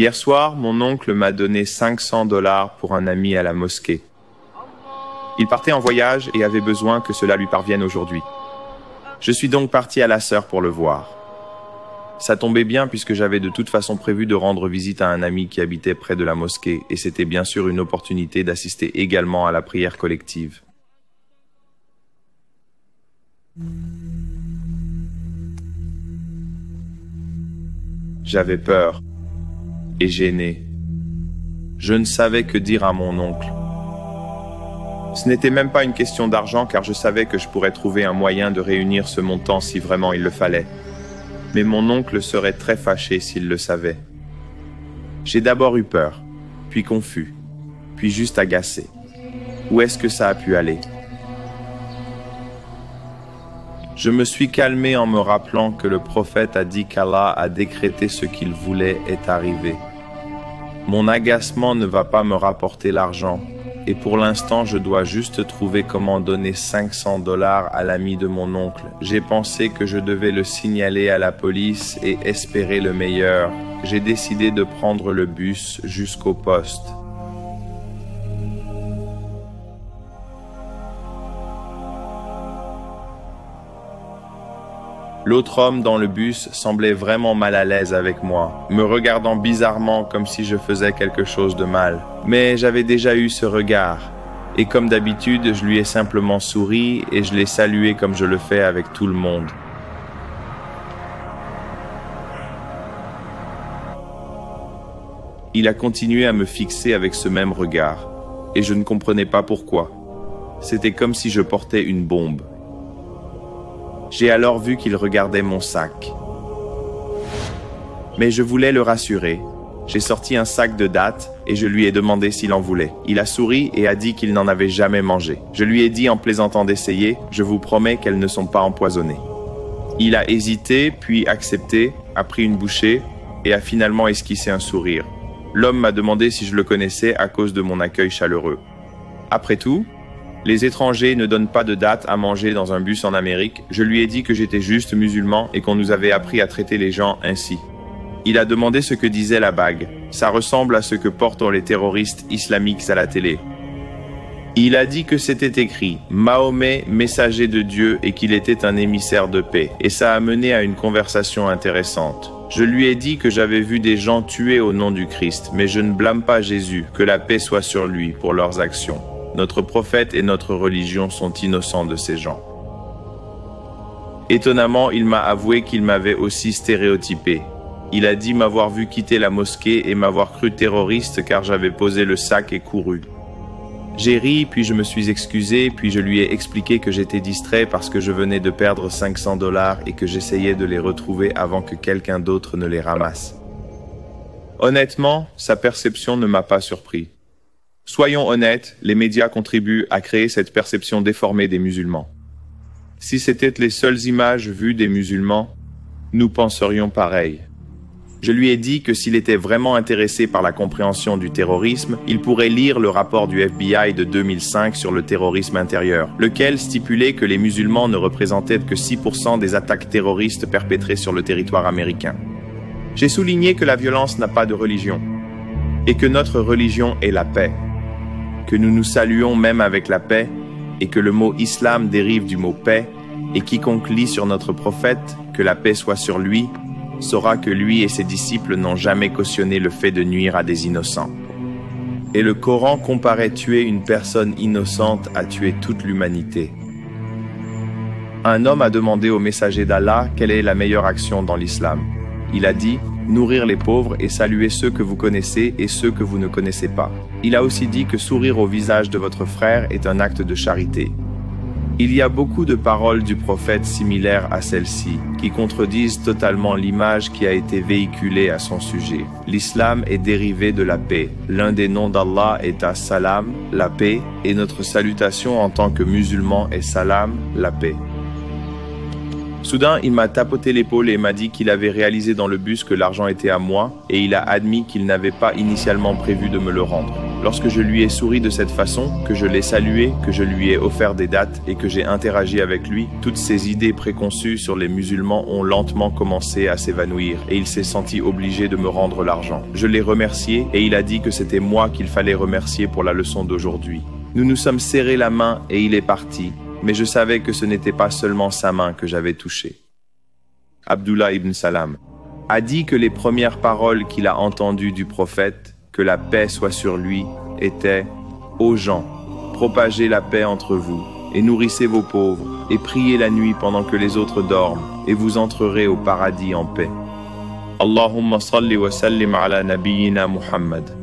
Hier soir, mon oncle m'a donné 500 $ pour un ami à la mosquée. Il partait en voyage et avait besoin que cela lui parvienne aujourd'hui. Je suis donc parti à la sœur pour le voir. Ça tombait bien puisque j'avais de toute façon prévu de rendre visite à un ami qui habitait près de la mosquée et c'était bien sûr une opportunité d'assister également à la prière collective. J'avais peur et gêné. Je ne savais que dire à mon oncle. Ce n'était même pas une question d'argent car je savais que je pourrais trouver un moyen de réunir ce montant si vraiment il le fallait. Mais mon oncle serait très fâché s'il le savait. J'ai d'abord eu peur, puis confus, puis juste agacé. Où est-ce que ça a pu aller? Je me suis calmé en me rappelant que le prophète a dit qu'Allah a décrété ce qu'il voulait est arrivé. Mon agacement ne va pas me rapporter l'argent, et pour l'instant je dois juste trouver comment donner 500 $ à l'ami de mon oncle. J'ai pensé que je devais le signaler à la police et espérer le meilleur. J'ai décidé de prendre le bus jusqu'au poste. L'autre homme dans le bus semblait vraiment mal à l'aise avec moi, me regardant bizarrement comme si je faisais quelque chose de mal. Mais j'avais déjà eu ce regard, et comme d'habitude, je lui ai simplement souri et je l'ai salué comme je le fais avec tout le monde. Il a continué à me fixer avec ce même regard, et je ne comprenais pas pourquoi. C'était comme si je portais une bombe. J'ai alors vu qu'il regardait mon sac. Mais je voulais le rassurer. J'ai sorti un sac de dattes et je lui ai demandé s'il en voulait. Il a souri et a dit qu'il n'en avait jamais mangé. Je lui ai dit en plaisantant d'essayer, je vous promets qu'elles ne sont pas empoisonnées. Il a hésité, puis accepté, a pris une bouchée et a finalement esquissé un sourire. L'homme m'a demandé si je le connaissais à cause de mon accueil chaleureux. Après tout, les étrangers ne donnent pas de dattes à manger dans un bus en Amérique. Je lui ai dit que j'étais juste musulman et qu'on nous avait appris à traiter les gens ainsi. Il a demandé ce que disait la bague. Ça ressemble à ce que portent les terroristes islamiques à la télé. Il a dit que c'était écrit « Mahomet, messager de Dieu » et qu'il était un émissaire de paix. Et ça a mené à une conversation intéressante. Je lui ai dit que j'avais vu des gens tués au nom du Christ, mais je ne blâme pas Jésus, que la paix soit sur lui pour leurs actions. Notre prophète et notre religion sont innocents de ces gens. Étonnamment, il m'a avoué qu'il m'avait aussi stéréotypé. Il a dit m'avoir vu quitter la mosquée et m'avoir cru terroriste car j'avais posé le sac et couru. J'ai ri, puis je me suis excusé, puis je lui ai expliqué que j'étais distrait parce que je venais de perdre 500 $ et que j'essayais de les retrouver avant que quelqu'un d'autre ne les ramasse. Honnêtement, sa perception ne m'a pas surpris. Soyons honnêtes, les médias contribuent à créer cette perception déformée des musulmans. Si c'était les seules images vues des musulmans, nous penserions pareil. Je lui ai dit que s'il était vraiment intéressé par la compréhension du terrorisme, il pourrait lire le rapport du FBI de 2005 sur le terrorisme intérieur, lequel stipulait que les musulmans ne représentaient que 6% des attaques terroristes perpétrées sur le territoire américain. J'ai souligné que la violence n'a pas de religion, et que notre religion est la paix, que nous nous saluons même avec la paix, et que le mot islam dérive du mot paix, et quiconque lit sur notre prophète, que la paix soit sur lui, saura que lui et ses disciples n'ont jamais cautionné le fait de nuire à des innocents. Et le Coran comparait tuer une personne innocente à tuer toute l'humanité. Un homme a demandé au messager d'Allah quelle est la meilleure action dans l'islam. Il a dit « Nourrir les pauvres et saluer ceux que vous connaissez et ceux que vous ne connaissez pas ». Il a aussi dit que sourire au visage de votre frère est un acte de charité. Il y a beaucoup de paroles du prophète similaires à celles-ci, qui contredisent totalement l'image qui a été véhiculée à son sujet. L'islam est dérivé de la paix. L'un des noms d'Allah est As-Salam, la paix, et notre salutation en tant que musulmans est Salam, la paix. Soudain, il m'a tapoté l'épaule et m'a dit qu'il avait réalisé dans le bus que l'argent était à moi, et il a admis qu'il n'avait pas initialement prévu de me le rendre. Lorsque je lui ai souri de cette façon, que je l'ai salué, que je lui ai offert des dates et que j'ai interagi avec lui, toutes ces idées préconçues sur les musulmans ont lentement commencé à s'évanouir et il s'est senti obligé de me rendre l'argent. Je l'ai remercié et il a dit que c'était moi qu'il fallait remercier pour la leçon d'aujourd'hui. Nous nous sommes serrés la main et il est parti, mais je savais que ce n'était pas seulement sa main que j'avais touchée. Abdullah ibn Salam a dit que les premières paroles qu'il a entendues du prophète, que la paix soit sur lui, était « Ô gens, propagez la paix entre vous, et nourrissez vos pauvres, et priez la nuit pendant que les autres dorment, et vous entrerez au paradis en paix. » Allahumma salli wa sallim ala nabiyyina Muhammad.